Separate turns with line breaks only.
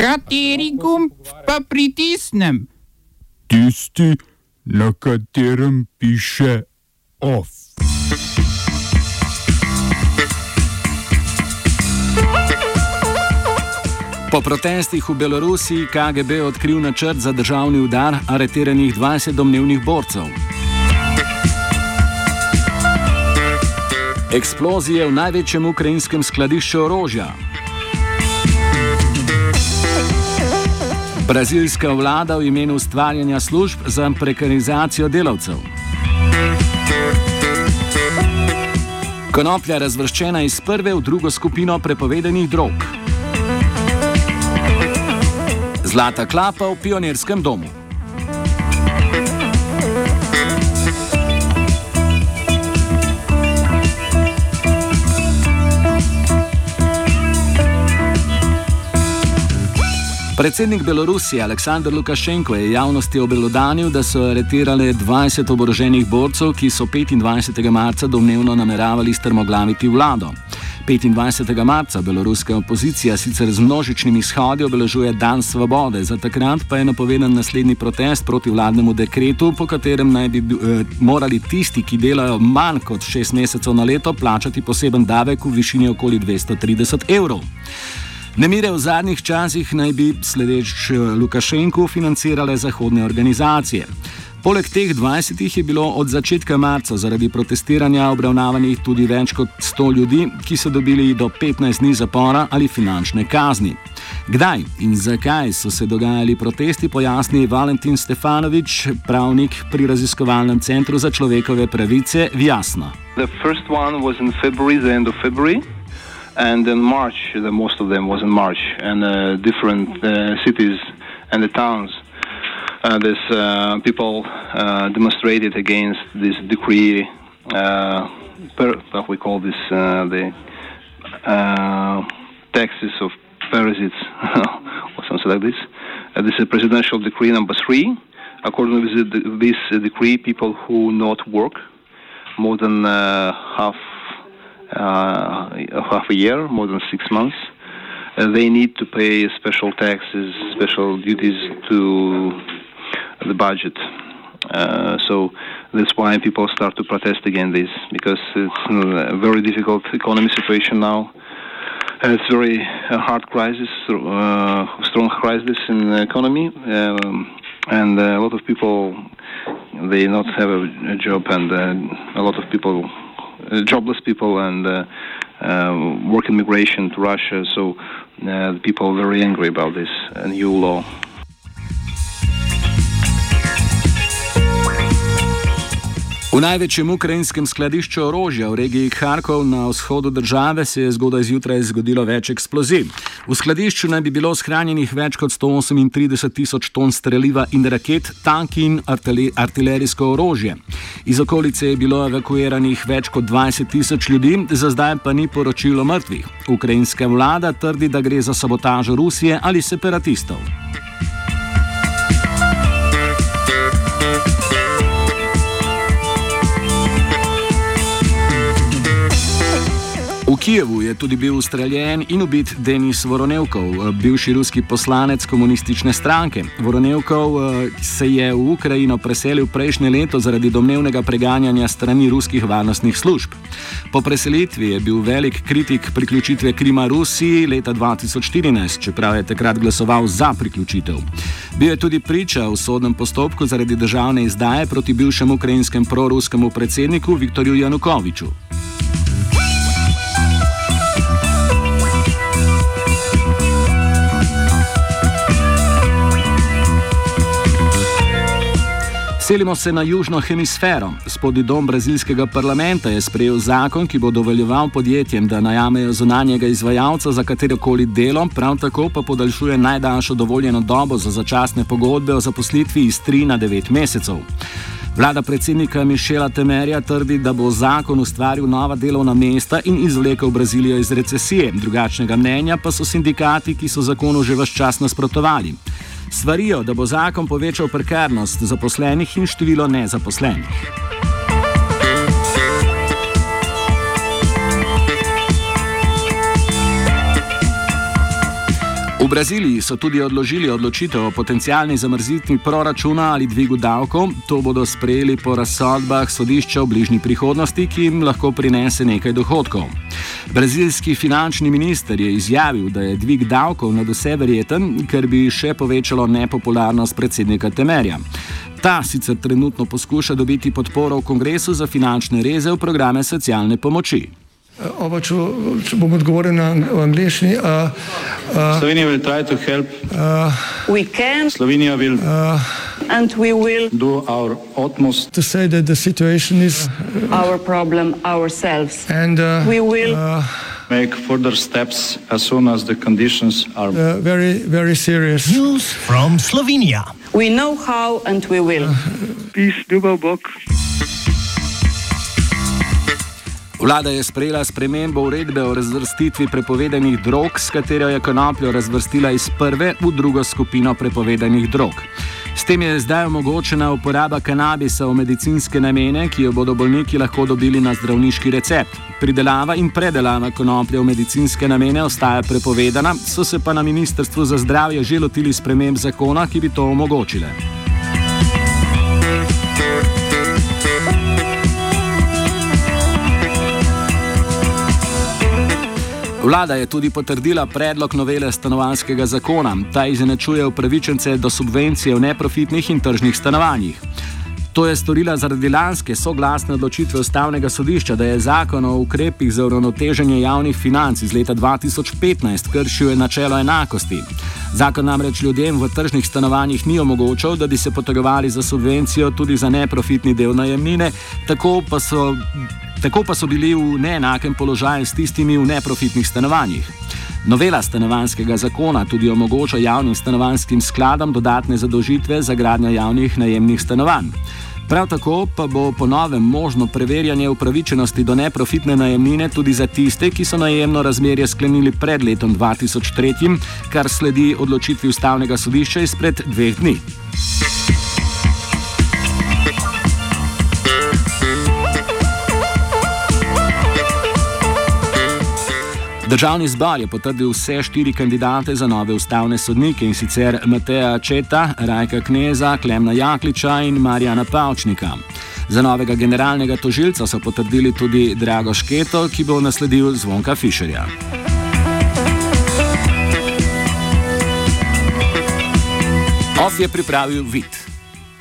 Kateri gumb pa pritisnem?
Tisti, na katerem piše OFF.
Po protestih v Belorusiji KGB odkril načrt za državni udar aretiranih 20 domnevnih borcev. Eksplozije v največjem ukrajinskem skladišču orožja. Brazilska vlada v imenu ustvarjanja služb za prekarizacijo delavcev. Konoplja razvrščena iz prve v drugo skupino prepovedanih drog. Zlata klapa v Pionirskem domu. Predsednik Belorusije Aleksandar Lukašenko je javnosti obelodanil, da so aretirali 20 oboroženih borcev, ki so 25. marca domnevno nameravali strmoglaviti vlado. 25. marca beloruska opozicija sicer z množičnimi shodi obeležuje Dan svobode, za takrat pa je napovedan naslednji protest proti vladnemu dekretu, po katerem naj bi morali tisti, ki delajo manj kot 6 mesecev na leto, plačati poseben davek v višini okoli 230 evrov. Nemire v zadnjih časih naj bi, sledeč Lukašenku, financirale zahodne organizacije. Poleg teh 20 je bilo od začetka marca zaradi protestiranja obravnavanih tudi več kot 100 ljudi, ki so dobili do 15 dni zapora ali finančne kazni. Kdaj in zakaj so se dogajali protesti, pojasni Valentin Stefanovič, pravnik pri raziskovalnem centru za človekove pravice Vjasno.
The first one was in February, the end of February. And in March, most of them was in March, and different cities and the towns. These people demonstrated against this decree. We call this the taxes of parasites, or something like this. This is presidential decree number 3. According to this decree, people who not work more than half a year, more than 6 months, they need to pay special taxes, special duties to the budget. So that's why people start to protest against this, because it's a very difficult economy situation now. It's very hard crisis, strong crisis in the economy, and a lot of people, they not have a job, and a lot of people, jobless people, and work immigration to Russia. So the people are very angry about this new law.
V največjem ukrajinskem skladišču orožja v regiji Kharkov na vzhodu države se je zgodaj zjutraj zgodilo več eksplozij. V skladišču naj bi bilo shranjenih več kot 138 tisoč ton streliva in raket, tanki in artilerijsko orožje. Iz okolice je bilo evakuiranih več kot 20 tisoč ljudi, za zdaj pa ni poročilo mrtvih. Ukrajinska vlada trdi, da gre za sabotažo Rusije ali separatistov. V Kijevu je tudi bil ustreljen in ubit Denis Voronevkov, bivši ruski poslanec komunistične stranke. Voronevkov se je v Ukrajino preselil prejšnje leto zaradi domnevnega preganjanja strani ruskih varnostnih služb. Po preselitvi je bil velik kritik priključitve Krima Rusiji leta 2014, čeprav je takrat glasoval za priključitev. Bil je tudi priča v sodnem postopku zaradi državne izdaje proti bivšemu ukrajinskem proruskemu predsedniku Viktorju Janukoviču. Selimo se na južno hemisfero. Spodnji dom brazilskega parlamenta je sprejel zakon, ki bo dovoljeval podjetjem, da najamejo zunanjega izvajalca za katerokoli delo, prav tako pa podaljšuje najdaljšo dovoljeno dobo za začasne pogodbe o zaposlitvi iz 3 na 9 mesecev. Vlada predsednika Michela Temerja trdi, da bo zakon ustvaril nova delovna mesta in izvlekel Brazilijo iz recesije. Drugačnega mnenja pa so sindikati, ki so zakonu že ves čas nasprotovali. Svarijo, da bo zakon povečal prekarnost zaposlenih in število nezaposlenih. V Braziliji so tudi odložili odločitev o potencialni zamrznitvi proračuna ali dvigu davkov. To bodo sprejeli po razsodbah sodišča v bližnji prihodnosti, ki jim lahko prinese nekaj dohodkov. Brazilski finančni minister je izjavil, da je dvig davkov nadvse verjeten, ker bi še povečalo nepopularnost predsednika Temerja. Ta sicer trenutno poskuša dobiti podporo v kongresu za finančne reze v programe socialne pomoči.
Če bom odgovoril na angliški.
Slovenija will try to help.
We can.
Slovenija will.
And we will
Do our utmost.
To say that the situation is
our problem ourselves.
And
we will
Make further steps as soon as the conditions are.
Very, very serious.
News from Slovenia.
We know how and we will.
Peace, ljubav, Bog.
Vlada je sprejela spremembo uredbe o razvrstitvi prepovedanih drog, s katero je konopljo razvrstila iz prve v drugo skupino prepovedanih drog. S tem je zdaj omogočena uporaba kanabisa v medicinske namene, ki jo bodo bolniki lahko dobili na zdravniški recept. Pridelava in predelava konoplje v medicinske namene ostaja prepovedana, so se pa na Ministrstvu za zdravje že lotili sprememb zakona, ki bi to omogočile. Vlada je tudi potrdila predlog novele stanovanjskega zakona. Ta izenačuje upravičence do subvencije v neprofitnih in tržnih stanovanjih. To je storila zaradi lanske soglasne odločitve Ustavnega sodišča, da je zakon o ukrepih za uravnoteženje javnih financ iz leta 2015 kršil načelo enakosti. Zakon namreč ljudem v tržnih stanovanjih ni omogočal, da bi se potegovali za subvencijo tudi za neprofitni del najemnine, tako pa so bili v neenakem položaju s tistimi v neprofitnih stanovanjih. Novela stanovanjskega zakona tudi omogoča javnim stanovanjskim skladom dodatne zadolžitve za gradnjo javnih najemnih stanovanj. Prav tako pa bo po novem možno preverjanje upravičenosti do neprofitne najemnine tudi za tiste, ki so najemno razmerje sklenili pred letom 2003, kar sledi odločitvi Ustavnega sodišča izpred 2 dni. Državni zbor je potrdil vse 4 kandidate za nove ustavne sodnike, in sicer Mateja Četa, Rajka Kneza, Klemna Jakliča in Marjana Pavčnika. Za novega generalnega tožilca so potrdili tudi Drago Šketo, ki bo nasledil Zvonka Fišerja. OF je pripravil Vid.